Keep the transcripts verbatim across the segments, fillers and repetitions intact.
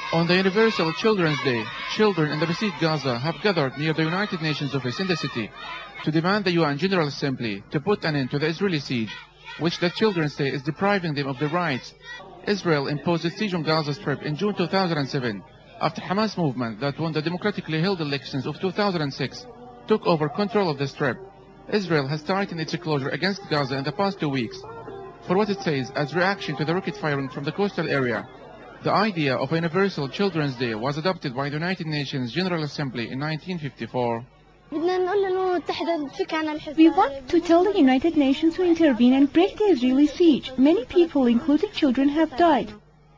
On the Universal Children's Day, children in the besieged Gaza have gathered near the United Nations office in the city to demand the U N General Assembly to put an end to the Israeli siege, which the children say is depriving them of their rights. Israel imposed a siege on Gaza Strip in June two thousand seven, after Hamas movement that won the democratically held elections of two thousand six took over control of the Strip. Israel has tightened its closure against Gaza in the past two weeks for what it says as reaction to the rocket firing from the coastal area. The idea of a Universal Children's Day was adopted by the United Nations General Assembly in nineteen fifty-four. We want to tell the United Nations to intervene and break the Israeli siege. Many people, including children, have died.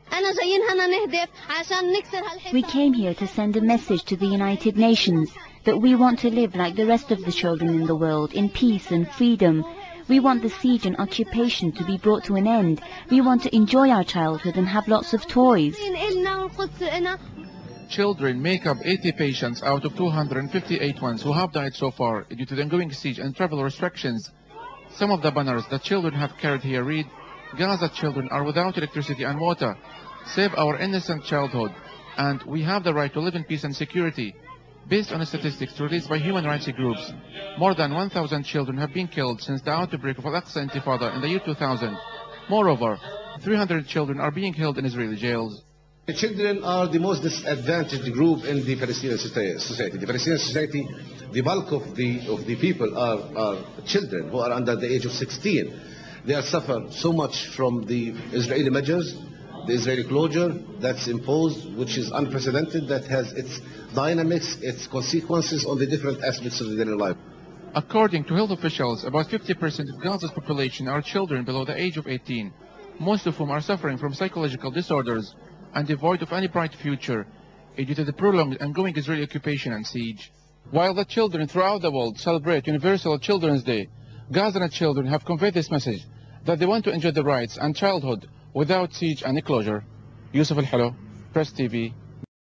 We came here to send a message to the United Nations that we want to live like the rest of the children in the world, in peace and freedom. We want the siege and occupation to be brought to an end. We want to enjoy our childhood and have lots of toys. Children make up eighty patients out of two hundred fifty-eight ones who have died so far due to the ongoing siege and travel restrictions. Some of the banners that children have carried here read, "Gaza children are without electricity and water. Save our innocent childhood. And we have the right to live in peace and security." Based on statistics released by human rights groups, more than one thousand children have been killed since the outbreak of Al-Aqsa Intifada in the year two thousand. Moreover, three hundred children are being held in Israeli jails. The children are the most disadvantaged group in the Palestinian society. The Palestinian society, the bulk of the of the people are, are children who are under the age of sixteen. They are suffered so much from the Israeli measures, the Israeli closure that's imposed, which is unprecedented, that has its dynamics, its consequences on the different aspects of their life. According to health officials, about fifty percent of Gaza's population are children below the age of eighteen, most of whom are suffering from psychological disorders and devoid of any bright future due to the prolonged and ongoing Israeli occupation and siege. While the children throughout the world celebrate Universal Children's Day, Gazan children have conveyed this message that they want to enjoy their rights and childhood without siege and closure. Yusuf Al-Halo, Press T V.